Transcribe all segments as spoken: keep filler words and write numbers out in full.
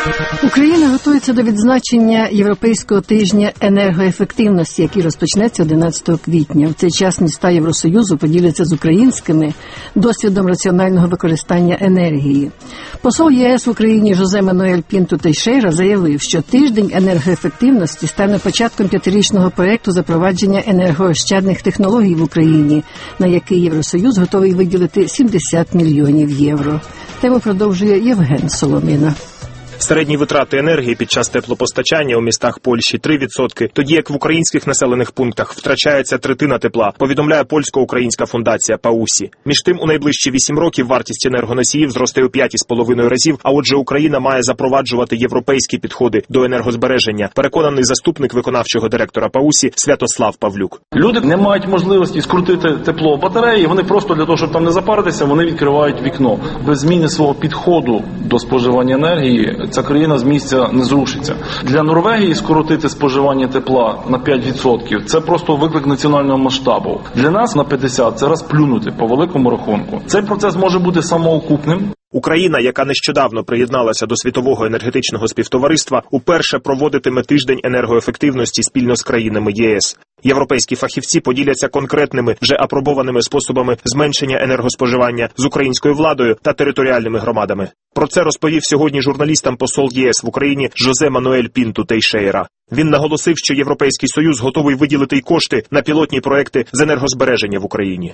Україна готується до відзначення Європейського тижня енергоефективності, який розпочнеться одинадцятого квітня. В цей час міста Євросоюзу поділяться з українськими досвідом раціонального використання енергії. Посол ЄС в Україні Жозе Мануель Пінту Тейшейра заявив, що тиждень енергоефективності стане початком п'ятирічного проєкту запровадження енергоощадних технологій в Україні, на який Євросоюз готовий виділити сімдесят мільйонів євро. Тему продовжує Євген Соломина. Середні витрати енергії під час теплопостачання у містах Польщі – три відсотки, тоді як в українських населених пунктах втрачається третина тепла, повідомляє польсько-українська фундація ПАУСі. Між тим, у найближчі вісім років вартість енергоносіїв зросте у п'ять із половиною разів, а отже Україна має запроваджувати європейські підходи до енергозбереження, переконаний заступник виконавчого директора ПАУСі Святослав Павлюк. Люди не мають можливості скрутити тепло батареї, вони просто для того, щоб там не запаритися, вони відкривають вікно. Без зміни свого підходу до споживання енергії ця країна з місця не зрушиться. Для Норвегії скоротити споживання тепла на п'ять відсотків – це просто виклик національного масштабу. Для нас на п'ятдесят відсотків – це розплюнути по великому рахунку. Цей процес може бути самоокупним. Україна, яка нещодавно приєдналася до Світового енергетичного співтовариства, уперше проводитиме тиждень енергоефективності спільно з країнами ЄС. Європейські фахівці поділяться конкретними, вже апробованими способами зменшення енергоспоживання з українською владою та територіальними громадами. Про це розповів сьогодні журналістам посол ЄС в Україні Жозе Мануель Пінту Тейшейра. Він наголосив, що Європейський Союз готовий виділити й кошти на пілотні проекти з енергозбереження в Україні.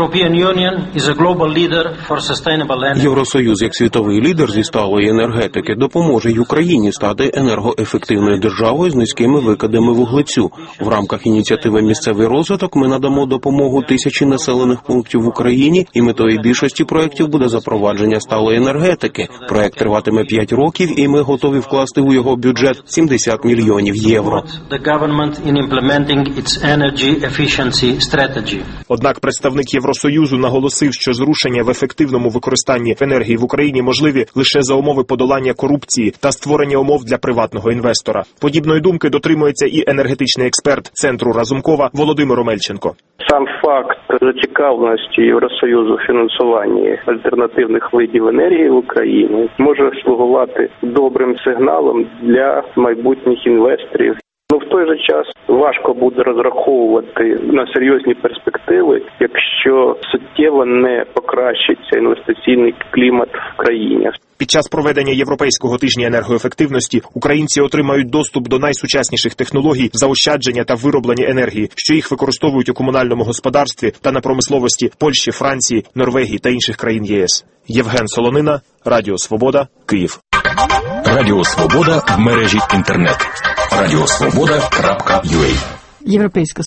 Євросоюз, як світовий лідер зі сталої енергетики, допоможе й Україні стати енергоефективною державою з низькими викидами вуглецю. В рамках ініціативи «Місцевий розвиток» ми надамо допомогу тисячі населених пунктів в Україні, і метою більшості проєктів буде запровадження сталої енергетики. Проєкт триватиме п'ять років, і ми готові вкласти у його бюджет сімдесят мільйонів євро. Однак представник Євросоюзу наголосив, що зрушення в ефективному використанні енергії в Україні можливі лише за умови подолання корупції та створення умов для приватного інвестора. Подібної думки дотримується і енергетичний експерт Центру Разумкова Володимир Омельченко. Сам факт зацікавленості Євросоюзу в фінансуванні альтернативних видів енергії в Україні може слугувати добрим сигналом для майбутніх інвесторів. Ну, в той же час важко буде розраховувати на серйозні перспективи, якщо суттєво не покращиться інвестиційний клімат в країні. Під час проведення Європейського тижня енергоефективності українці отримають доступ до найсучасніших технологій заощадження та вироблення енергії, що їх використовують у комунальному господарстві та на промисловості Польщі, Франції, Норвегії та інших країн єс. Євген Солонина, Радіо Свобода, Київ. Радіо Свобода в мережі інтернет. радіо свобода крапка ю а. Європейська